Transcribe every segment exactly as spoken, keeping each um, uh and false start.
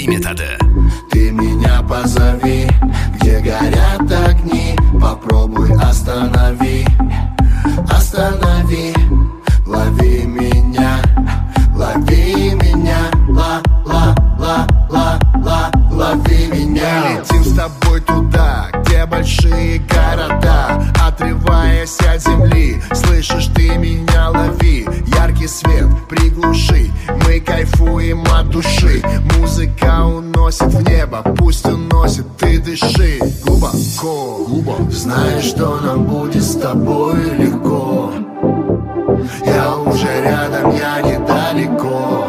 методы. Ты меня позови, где горят огни, попробуй останови, останови. Лови меня, лови меня, ла-ла-ла-ла-ла, лови меня. Мы летим с тобой туда, где большие города, отрываясь от земли. Слышишь, ты меня лови, яркий свет приглуши. Мы кайфуем от души, музыка уносит в небо, пусть уносит, ты дыши глубоко, глубоко. Знаешь, что нам будет с тобой легко. Я уже рядом, я недалеко.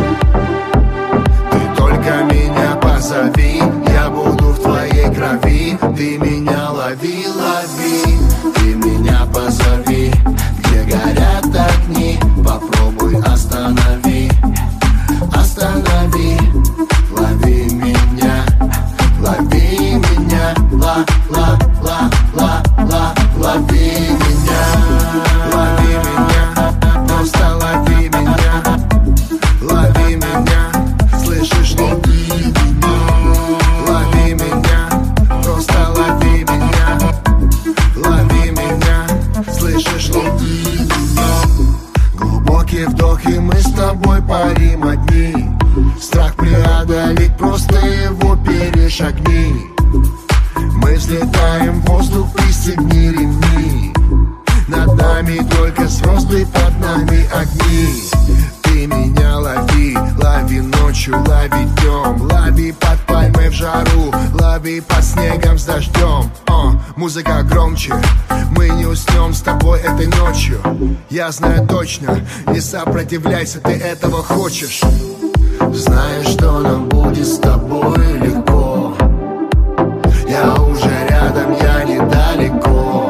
Ты только меня позови, я буду в твоей крови. Ты меня лови, лови. Ты меня позови, где горят огни, попробуй останови, останови. Лови меня, лови меня, ла-ла-ла-ла-ла, лови меня, лови меня, просто лови меня, лови меня, слышишь, лови меня, лови меня, просто лови меня, лови меня, слышишь, лови меня. Глубокий вдох, и мы с тобой парим одни. Страх преодолеть, просто его перешагни. Мы взлетаем в воздух, пристегни ремни. Над нами только звезды, под нами огни. Ты меня лови, лови ночью, лови днем, лови под пальмой в жару, лови под снегом с дождем. О, музыка громче, мы не уснем с тобой этой ночью. Я знаю точно, не сопротивляйся, ты этого хочешь. Знаешь, что нам будет с тобой легко. Я уже рядом, я недалеко.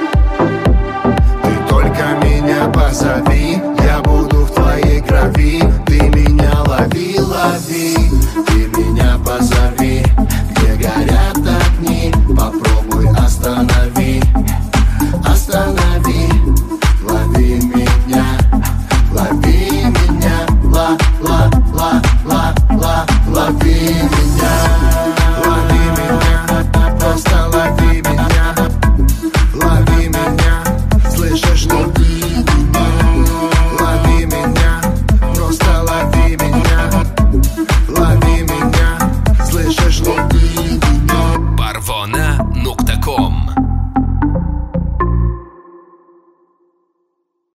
Ты только меня позови, я буду в твоей крови. Ты меня лови, лови. Ты меня позови, где горят огни, попробуй останови, останови.